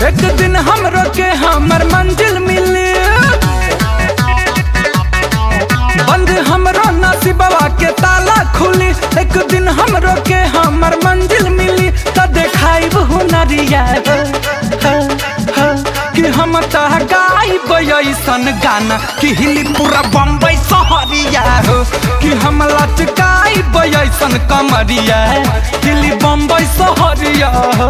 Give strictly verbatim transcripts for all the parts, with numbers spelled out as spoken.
एक दिन हमरो के हमर मंजिल मिली, बंद हमरो नसीबवा के ताला खुली। एक दिन हमरो के हमर मंजिल मिली त देखाइब हुनरिया हो, हो, हो, कि हम त गाइब ऐसन गाना कि हिली पूरा बम्बई शहरिया हो, कि हम लचकाइब ऐसन कमरिया हिली बम्बई शहरिया हो।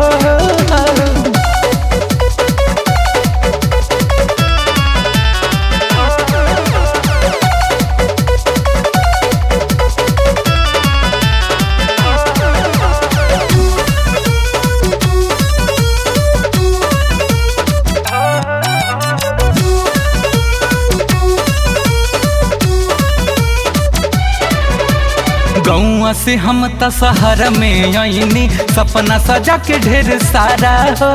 गौआ से हम त शहर में आईनी, सपना सजा के ढेर सारा हो।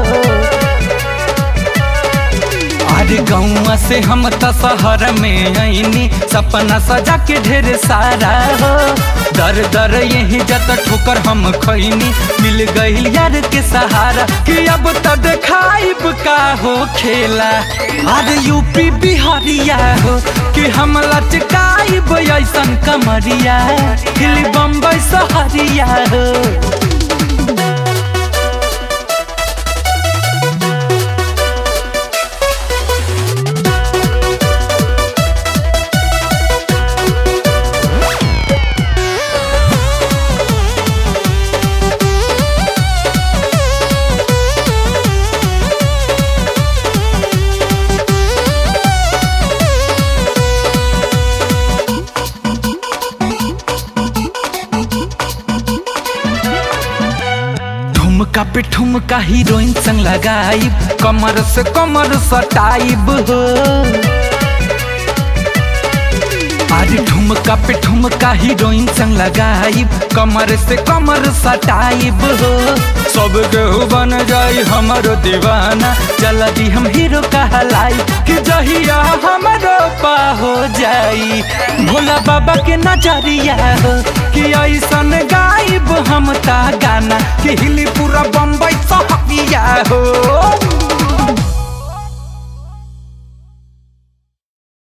अरे गौआ से हम त शहर में आईनी, सपना सजा के ढेर सारा हो। दर दर यही जत ठोकर हम खैनी, मिल गईल यार के सहारा कि अब त देखाइब का हो खेला। अरे यूपी बिहारिया हो कि हम लचकाइब ऐसन कमरिया हिली बम्बई शहरिया हो। ठुमका पे ठुमका हीरोइन संग लगाइब, कमर से कमर सटाइब हो। अरे ठुमका पे ठुमका हीरोइन संग लगाइब, कमर से कमर सटाइब हो। सब केहू बन जाई हमरो दीवाना, चल दी हम हीरो कहलाई कि जहिया हमरो पा हो जाई भोला बाबा के नजरिया हो। कि ऐसन गाइब हम ता गाना कि हिली पूरा बम्बई शहरिया हो।